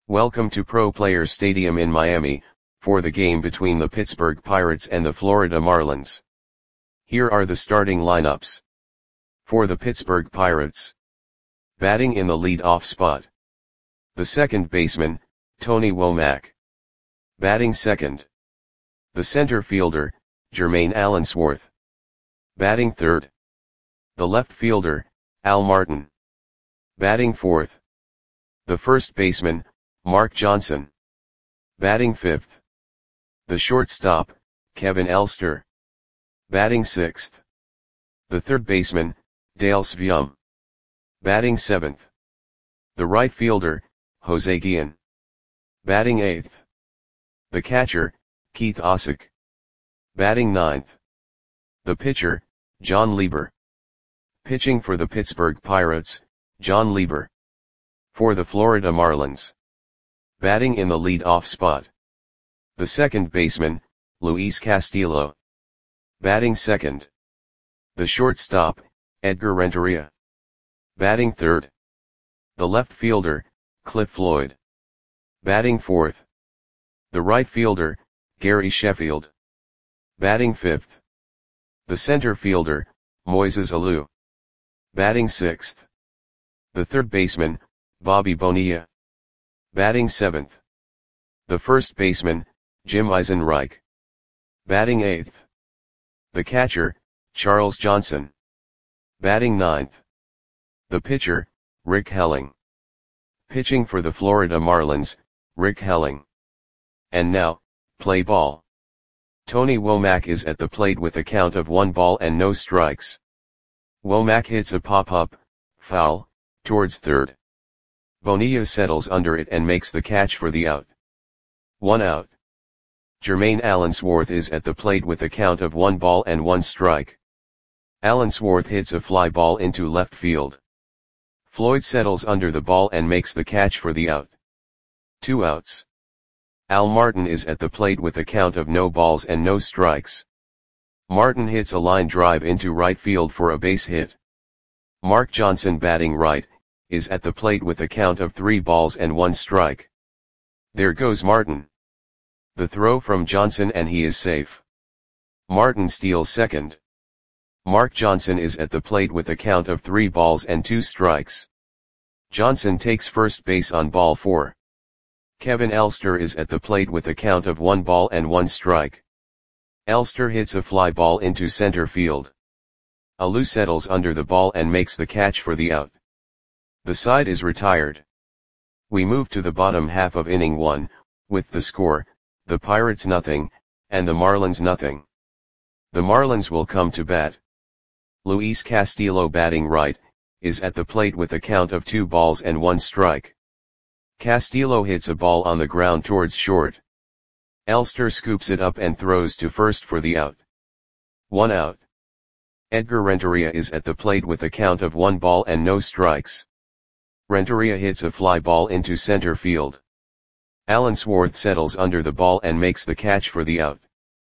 Welcome to Pro Players Stadium in Miami, for the game between the Pittsburgh Pirates and the Florida Marlins. Here are the starting lineups. For the Pittsburgh Pirates. Batting in the lead-off spot. The second baseman, Tony Womack. Batting second. The center fielder, Jermaine Allensworth. Batting third. The left fielder, Al Martin. Batting fourth. The first baseman, Mark Johnson. Batting fifth. The shortstop, Kevin Elster. Batting sixth. The third baseman, Dale Sveum. Batting seventh. The right fielder, Jose Guillen. Batting eighth. The catcher, Keith Osick. Batting ninth. The pitcher, John Lieber. Pitching for the Pittsburgh Pirates, John Lieber. For the Florida Marlins. Batting in the lead-off spot. The second baseman, Luis Castillo. Batting second. The shortstop, Edgar Renteria. Batting third. The left fielder, Cliff Floyd. Batting fourth. The right fielder, Gary Sheffield. Batting fifth. The center fielder, Moises Alou. Batting sixth. The third baseman, Bobby Bonilla. Batting seventh. The first baseman, Jim Eisenreich. Batting eighth. The catcher, Charles Johnson. Batting ninth. The pitcher, Rick Helling. Pitching for the Florida Marlins, Rick Helling. And now, play ball. Tony Womack is at the plate with a count of 1 ball and no strikes. Womack hits a pop-up, foul, towards third. Bonilla settles under it and makes the catch for the out. 1 out. Jermaine Allensworth is at the plate with a count of 1 ball and 1 strike. Allensworth hits a fly ball into left field. Floyd settles under the ball and makes the catch for the out. 2 outs. Al Martin is at the plate with a count of no balls and no strikes. Martin hits a line drive into right field for a base hit. Mark Johnson, batting right, is at the plate with a count of 3 balls and 1 strike. There goes Martin. The throw from Johnson and he is safe. Martin steals second. Mark Johnson is at the plate with a count of 3 balls and 2 strikes. Johnson takes first base on ball 4. Kevin Elster is at the plate with a count of 1 ball and 1 strike. Elster hits a fly ball into center field. Alou settles under the ball and makes the catch for the out. The side is retired. We move to the bottom half of inning 1, with the score, the Pirates nothing, and the Marlins nothing. The Marlins will come to bat. Luis Castillo, batting right, is at the plate with a count of 2 balls and 1 strike. Castillo hits a ball on the ground towards short. Elster scoops it up and throws to first for the out. 1 out. Edgar Renteria is at the plate with a count of 1 ball and no strikes. Renteria hits a fly ball into center field. Allensworth settles under the ball and makes the catch for the out.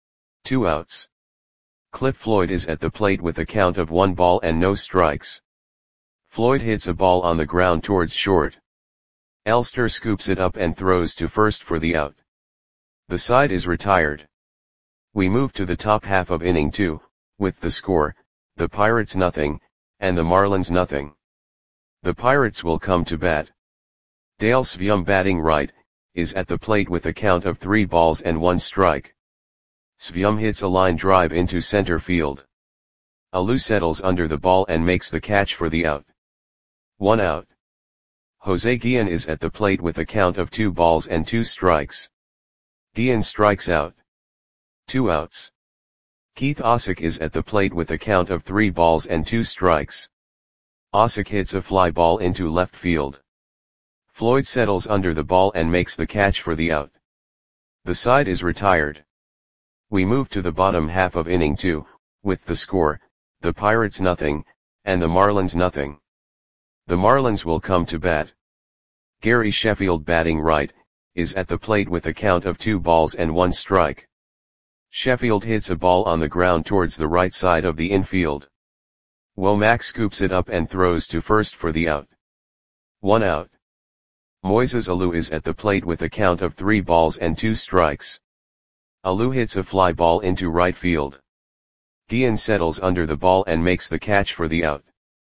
2 outs. Cliff Floyd is at the plate with a count of 1 ball and no strikes. Floyd hits a ball on the ground towards short. Elster scoops it up and throws to first for the out. The side is retired. We move to the top half of inning 2, with the score, the Pirates nothing, and the Marlins nothing. The Pirates will come to bat. Dale Sveum, batting right, is at the plate with a count of 3 balls and 1 strike. Sveum hits a line drive into center field. Alou settles under the ball and makes the catch for the out. 1 out. Jose Guillen is at the plate with a count of 2 balls and 2 strikes. Guillen strikes out. 2 outs. Keith Osick is at the plate with a count of 3 balls and 2 strikes. Osick hits a fly ball into left field. Floyd settles under the ball and makes the catch for the out. The side is retired. We move to the bottom half of inning 2, with the score, the Pirates nothing, and the Marlins nothing. The Marlins will come to bat. Gary Sheffield, batting right, is at the plate with a count of 2 balls and 1 strike. Sheffield hits a ball on the ground towards the right side of the infield. Womack scoops it up and throws to first for the out. 1 out. Moises Alou is at the plate with a count of 3 balls and 2 strikes. Alou hits a fly ball into right field. Guillen settles under the ball and makes the catch for the out.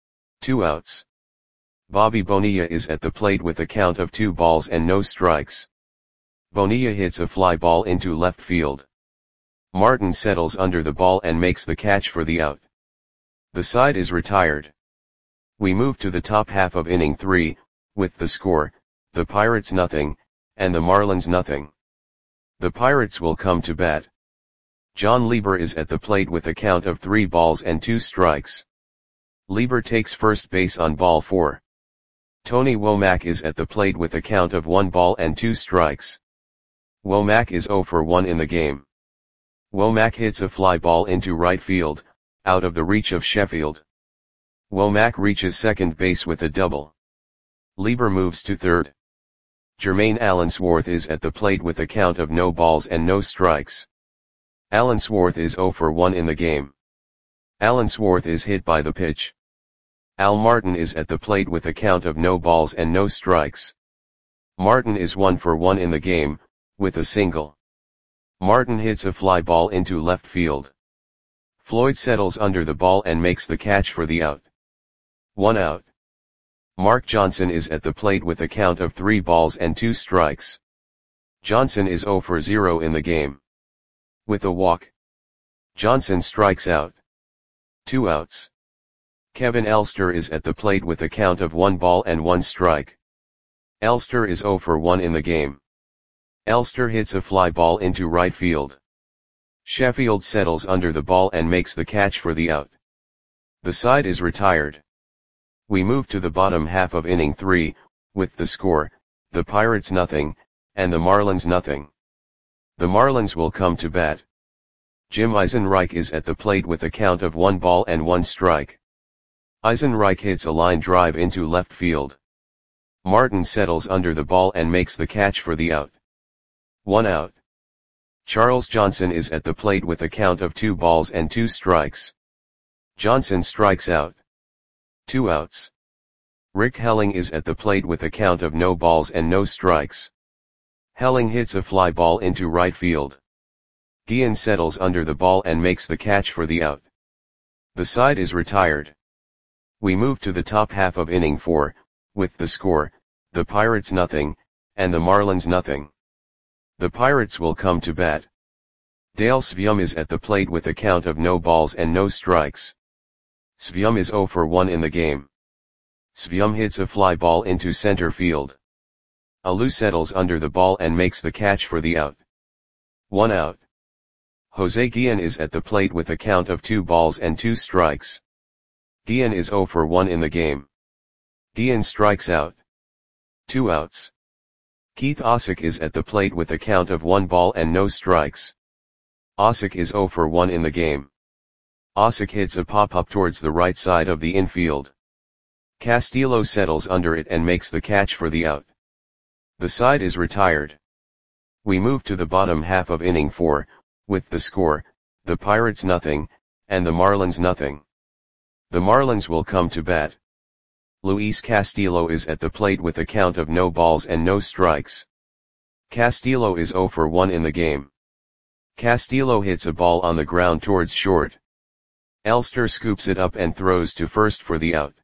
2 outs. Bobby Bonilla is at the plate with a count of 2 balls and no strikes. Bonilla hits a fly ball into left field. Martin settles under the ball and makes the catch for the out. The side is retired. We move to the top half of inning 3, with the score, the Pirates nothing, and the Marlins nothing. The Pirates will come to bat. John Lieber is at the plate with a count of 3 balls and 2 strikes. Lieber takes first base on ball 4. Tony Womack is at the plate with a count of 1 ball and 2 strikes. Womack is 0 for 1 in the game. Womack hits a fly ball into right field, out of the reach of Sheffield. Womack reaches second base with a double. Lieber moves to third. Jermaine Allensworth is at the plate with a count of no balls and no strikes. Allensworth is 0 for 1 in the game. Allensworth is hit by the pitch. Al Martin is at the plate with a count of no balls and no strikes. Martin is 1 for 1 in the game, with a single. Martin hits a fly ball into left field. Floyd settles under the ball and makes the catch for the out. 1 out. Mark Johnson is at the plate with a count of 3 balls and 2 strikes. Johnson is 0 for 0 in the game. With a walk, Johnson strikes out. 2 outs. Kevin Elster is at the plate with a count of 1 ball and 1 strike. Elster is 0 for 1 in the game. Elster hits a fly ball into right field. Sheffield settles under the ball and makes the catch for the out. The side is retired. We move to the bottom half of inning 3, with the score, the Pirates nothing, and the Marlins nothing. The Marlins will come to bat. Jim Eisenreich is at the plate with a count of 1 ball and 1 strike. Eisenreich hits a line drive into left field. Martin settles under the ball and makes the catch for the out. 1 out. Charles Johnson is at the plate with a count of 2 balls and 2 strikes. Johnson strikes out. 2 outs. Rick Helling is at the plate with a count of no balls and no strikes. Helling hits a fly ball into right field. Guillen settles under the ball and makes the catch for the out. The side is retired. We move to the top half of inning 4, with the score, the Pirates nothing, and the Marlins nothing. The Pirates will come to bat. Dale Svium is at the plate with a count of no balls and no strikes. Svium is 0 for 1 in the game. Svium hits a fly ball into center field. Alou settles under the ball and makes the catch for the out. 1 out. Jose Guillen is at the plate with a count of 2 balls and 2 strikes. Guillen is 0 for 1 in the game. Guillen strikes out. 2 outs. Keith Osick is at the plate with a count of 1 ball and no strikes. Osick is 0 for 1 in the game. Osick hits a pop-up towards the right side of the infield. Castillo settles under it and makes the catch for the out. The side is retired. We move to the bottom half of inning 4, with the score, the Pirates nothing, and the Marlins nothing. The Marlins will come to bat. Luis Castillo is at the plate with a count of no balls and no strikes. Castillo is 0 for 1 in the game. Castillo hits a ball on the ground towards short. Elster scoops it up and throws to first for the out.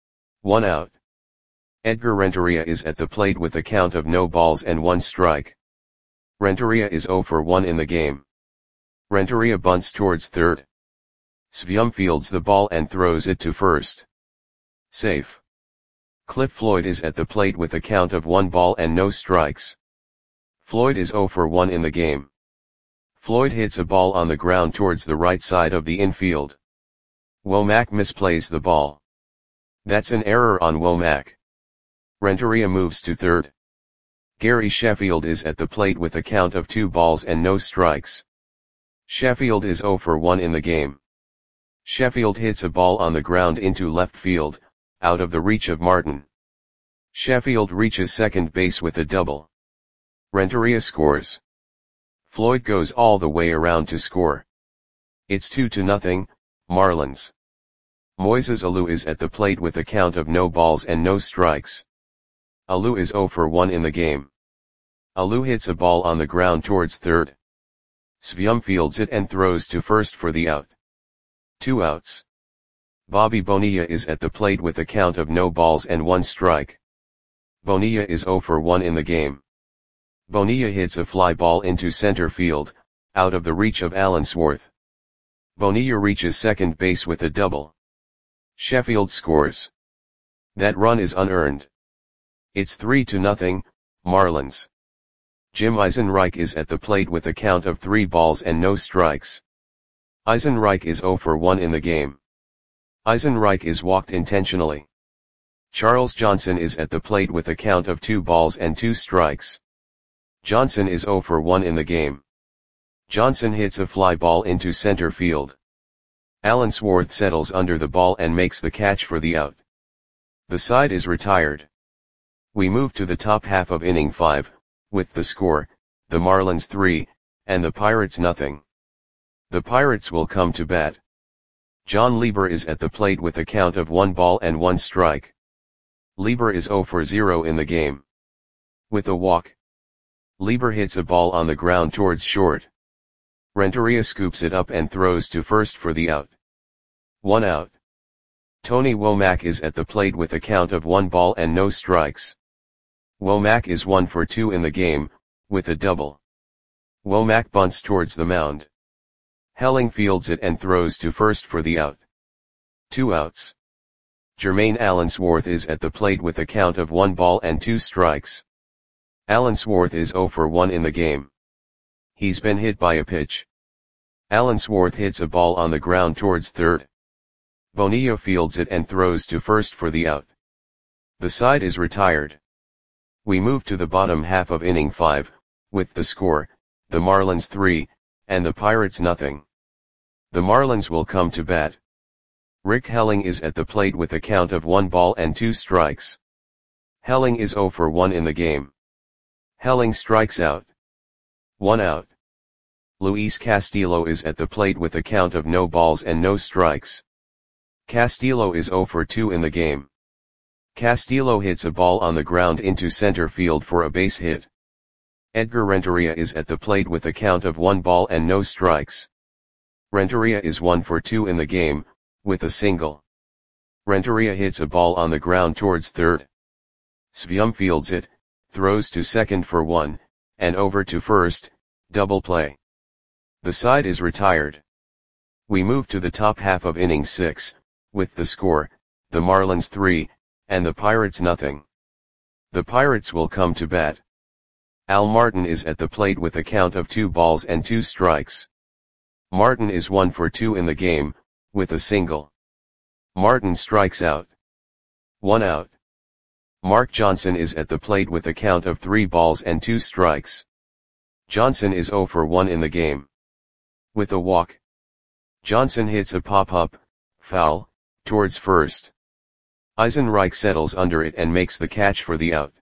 1 out. Edgar Renteria is at the plate with a count of no balls and 1 strike. Renteria is 0 for 1 in the game. Renteria bunts towards third. Svium fields the ball and throws it to first. Safe. Cliff Floyd is at the plate with a count of 1 ball and no strikes. Floyd is 0 for 1 in the game. Floyd hits a ball on the ground towards the right side of the infield. Womack misplays the ball. That's an error on Womack. Renteria moves to third. Gary Sheffield is at the plate with a count of 2 balls and no strikes. Sheffield is 0 for 1 in the game. Sheffield hits a ball on the ground into left field, out of the reach of Martin. Sheffield reaches second base with a double. Renteria scores. Floyd goes all the way around to score. It's 2-0, Marlins. Moises Alou is at the plate with a count of no balls and no strikes. Alou is 0 for 1 in the game. Alou hits a ball on the ground towards third. Svyum fields it and throws to first for the out. 2 outs. Bobby Bonilla is at the plate with a count of no balls and 1 strike. Bonilla is 0 for 1 in the game. Bonilla hits a fly ball into center field, out of the reach of Allensworth. Bonilla reaches second base with a double. Sheffield scores. That run is unearned. It's 3-0, Marlins. Jim Eisenreich is at the plate with a count of 3 balls and no strikes. Eisenreich is 0 for 1 in the game. Eisenreich is walked intentionally. Charles Johnson is at the plate with a count of 2 balls and 2 strikes. Johnson is 0 for 1 in the game. Johnson hits a fly ball into center field. Allensworth settles under the ball and makes the catch for the out. The side is retired. We move to the top half of inning 5, with the score, the Marlins 3, and the Pirates nothing. The Pirates will come to bat. John Lieber is at the plate with a count of 1 ball and 1 strike. Lieber is 0 for 0 in the game. With a walk. Lieber hits a ball on the ground towards short. Renteria scoops it up and throws to first for the out. 1 out. Tony Womack is at the plate with a count of 1 ball and no strikes. Womack is 1 for 2 in the game, with a double. Womack bunts towards the mound. Helling fields it and throws to first for the out. 2 outs. Jermaine Allensworth is at the plate with a count of 1 ball and 2 strikes. Allensworth is 0 for 1 in the game. He's been hit by a pitch. Allensworth hits a ball on the ground towards third. Bonilla fields it and throws to first for the out. The side is retired. We move to the bottom half of inning 5, with the score, the Marlins 3, and the Pirates nothing. The Marlins will come to bat. Rick Helling is at the plate with a count of 1 ball and 2 strikes. Helling is 0 for 1 in the game. Helling strikes out. 1 out. Luis Castillo is at the plate with a count of no balls and no strikes. Castillo is 0 for 2 in the game. Castillo hits a ball on the ground into center field for a base hit. Edgar Renteria is at the plate with a count of 1 ball and no strikes. Renteria is 1 for 2 in the game, with a single. Renteria hits a ball on the ground towards third. Svyum fields it, throws to second for 1, and over to first, double play. The side is retired. We move to the top half of inning 6, with the score, the Marlins 3, and the Pirates nothing. The Pirates will come to bat. Al Martin is at the plate with a count of 2 balls and 2 strikes. Martin is 1 for 2 in the game, with a single. Martin strikes out. 1 out. Mark Johnson is at the plate with a count of 3 balls and 2 strikes. Johnson is 0 for 1 in the game. With a walk. Johnson hits a pop-up, foul, towards first. Eisenreich settles under it and makes the catch for the out.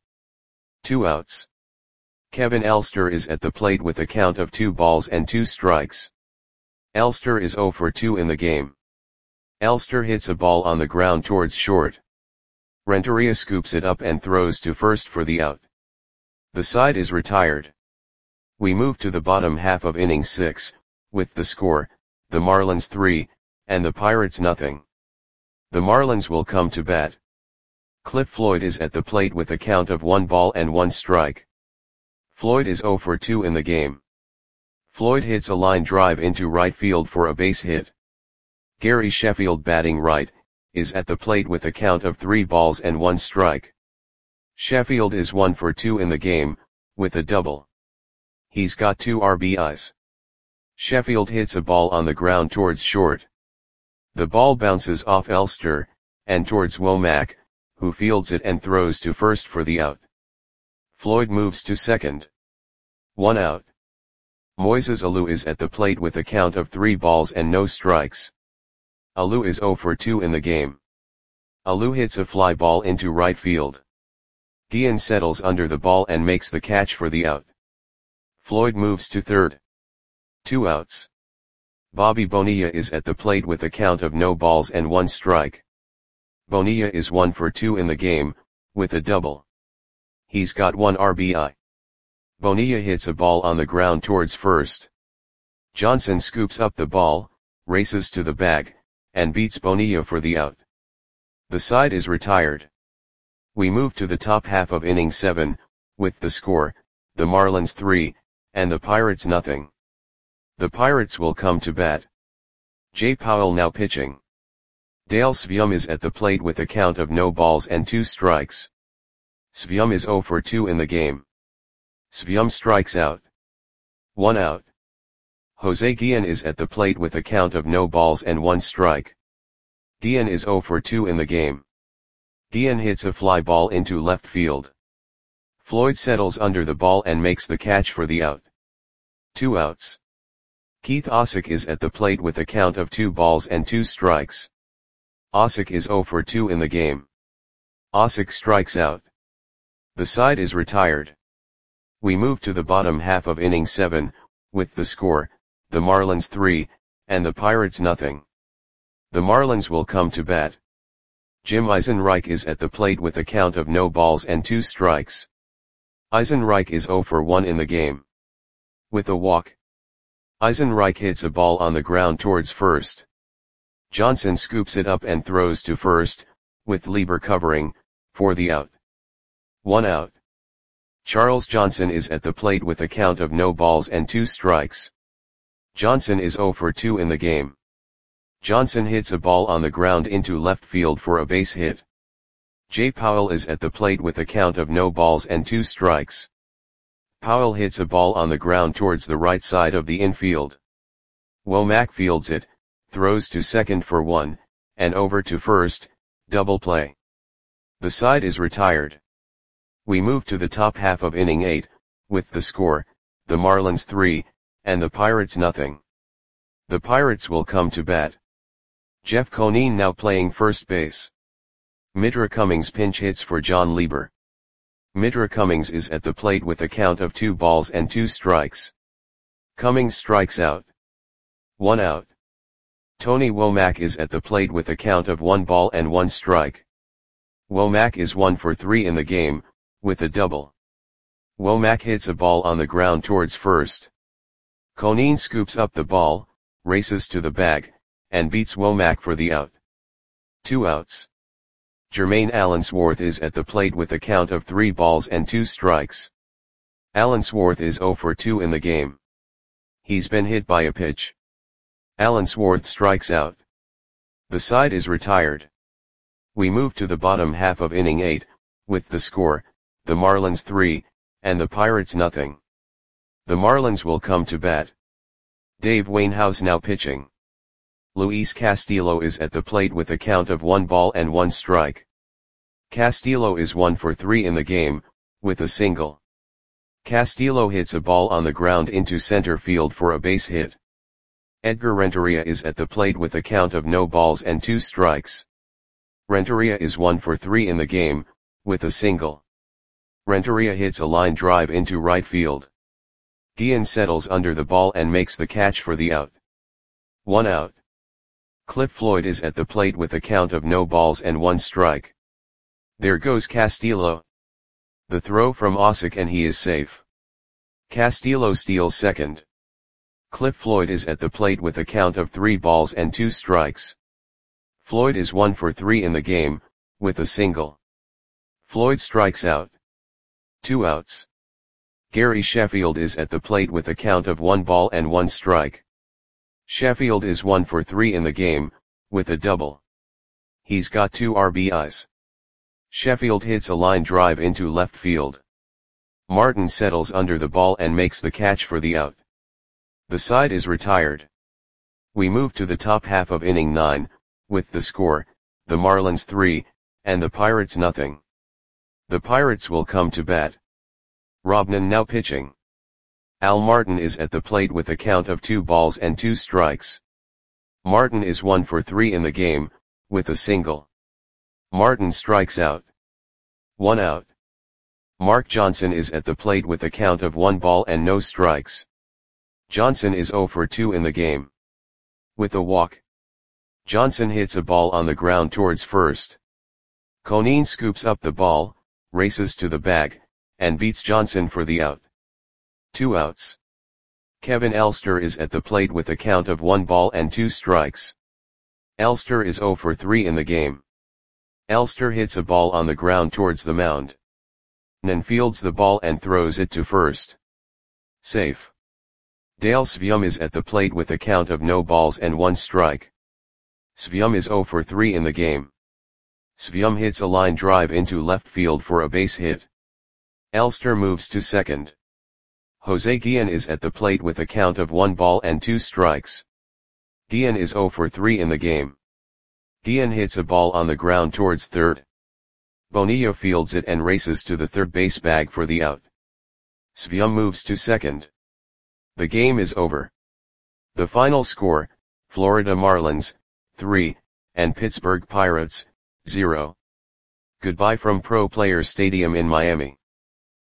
2 outs. Kevin Elster is at the plate with a count of 2 balls and 2 strikes. Elster is 0 for 2 in the game. Elster hits a ball on the ground towards short. Renteria scoops it up and throws to first for the out. The side is retired. We move to the bottom half of inning 6, with the score, the Marlins 3, and the Pirates nothing. The Marlins will come to bat. Cliff Floyd is at the plate with a count of 1 ball and 1 strike. Floyd is 0 for 2 in the game. Floyd hits a line drive into right field for a base hit. Gary Sheffield, batting right, is at the plate with a count of 3 balls and 1 strike. Sheffield is 1 for 2 in the game, with a double. He's got 2 RBIs. Sheffield hits a ball on the ground towards short. The ball bounces off Elster, and towards Womack, who fields it and throws to first for the out. Floyd moves to second. 1 out. Moises Alou is at the plate with a count of 3 balls and no strikes. Alou is 0 for 2 in the game. Alou hits a fly ball into right field. Guillen settles under the ball and makes the catch for the out. Floyd moves to third. 2 outs. Bobby Bonilla is at the plate with a count of no balls and 1 strike. Bonilla is 1 for 2 in the game, with a double. He's got 1 RBI. Bonilla hits a ball on the ground towards first. Johnson scoops up the ball, races to the bag, and beats Bonilla for the out. The side is retired. We move to the top half of inning 7, with the score, the Marlins 3, and the Pirates nothing. The Pirates will come to bat. Jay Powell now pitching. Dale Sveum is at the plate with a count of no balls and 2 strikes. Sveum is 0 for 2 in the game. Sveum strikes out. 1 out. Jose Guillen is at the plate with a count of no balls and 1 strike. Guillen is 0 for 2 in the game. Guillen hits a fly ball into left field. Floyd settles under the ball and makes the catch for the out. 2 outs. Keith Osick is at the plate with a count of 2 balls and 2 strikes. Osick is 0 for 2 in the game. Osick strikes out. The side is retired. We move to the bottom half of inning 7, with the score, the Marlins 3, and the Pirates nothing. The Marlins will come to bat. Jim Eisenreich is at the plate with a count of no balls and 2 strikes. Eisenreich is 0 for 1 in the game. With a walk. Eisenreich hits a ball on the ground towards first. Johnson scoops it up and throws to first, with Lieber covering, for the out. 1 out. Charles Johnson is at the plate with a count of no balls and 2 strikes. Johnson is 0 for 2 in the game. Johnson hits a ball on the ground into left field for a base hit. Jay Powell is at the plate with a count of no balls and 2 strikes. Powell hits a ball on the ground towards the right side of the infield. Womack fields it, throws to second for 1, and over to first, double play. The side is retired. We move to the top half of inning 8, with the score, the Marlins 3, and the Pirates nothing. The Pirates will come to bat. Jeff Conine now playing first base. Midra Cummings pinch hits for John Lieber. Midra Cummings is at the plate with a count of 2 balls and 2 strikes. Cummings strikes out. 1 out. Tony Womack is at the plate with a count of 1 ball and 1 strike. Womack is 1 for 3 in the game, with a double. Womack hits a ball on the ground towards first. Conine scoops up the ball, races to the bag, and beats Womack for the out. 2 outs. Jermaine Allensworth is at the plate with a count of 3 balls and 2 strikes. Allensworth is 0 for 2 in the game. He's been hit by a pitch. Allensworth strikes out. The side is retired. We move to the bottom half of inning 8, with the score, the Marlins 3, and the Pirates nothing. The Marlins will come to bat. Dave Wainhouse now pitching. Luis Castillo is at the plate with a count of 1 ball and 1 strike. Castillo is 1 for 3 in the game, with a single. Castillo hits a ball on the ground into center field for a base hit. Edgar Renteria is at the plate with a count of no balls and 2 strikes. Renteria is 1 for 3 in the game, with a single. Renteria hits a line drive into right field. Guillen settles under the ball and makes the catch for the out. 1 out. Cliff Floyd is at the plate with a count of no balls and 1 strike. There goes Castillo. The throw from Osick and he is safe. Castillo steals second. Cliff Floyd is at the plate with a count of 3 balls and 2 strikes. Floyd is 1 for 3 in the game, with a single. Floyd strikes out. 2 outs. Gary Sheffield is at the plate with a count of 1 ball and 1 strike. Sheffield is 1 for 3 in the game, with a double. He's got 2 RBIs. Sheffield hits a line drive into left field. Martin settles under the ball and makes the catch for the out. The side is retired. We move to the top half of inning 9, with the score, the Marlins 3, and the Pirates nothing. The Pirates will come to bat. Robnan now pitching. Al Martin is at the plate with a count of 2 balls and 2 strikes. Martin is 1 for 3 in the game, with a single. Martin strikes out. 1 out. Mark Johnson is at the plate with a count of 1 ball and no strikes. Johnson is 0 for 2 in the game. With a walk. Johnson hits a ball on the ground towards first. Conine scoops up the ball, races to the bag, and beats Johnson for the out. 2 outs. Kevin Elster is at the plate with a count of 1 ball and 2 strikes. Elster is 0 for 3 in the game. Elster hits a ball on the ground towards the mound. Nan fields the ball and throws it to first. Safe. Dale Svium is at the plate with a count of no balls and 1 strike. Svium is 0 for 3 in the game. Svium hits a line drive into left field for a base hit. Elster moves to second. Jose Guillen is at the plate with a count of 1 ball and 2 strikes. Guillen is 0 for 3 in the game. Guillen hits a ball on the ground towards third. Bonilla fields it and races to the third base bag for the out. Svium moves to second. The game is over. The final score, Florida Marlins, 3, and Pittsburgh Pirates, 0. Goodbye from Pro Players Stadium in Miami.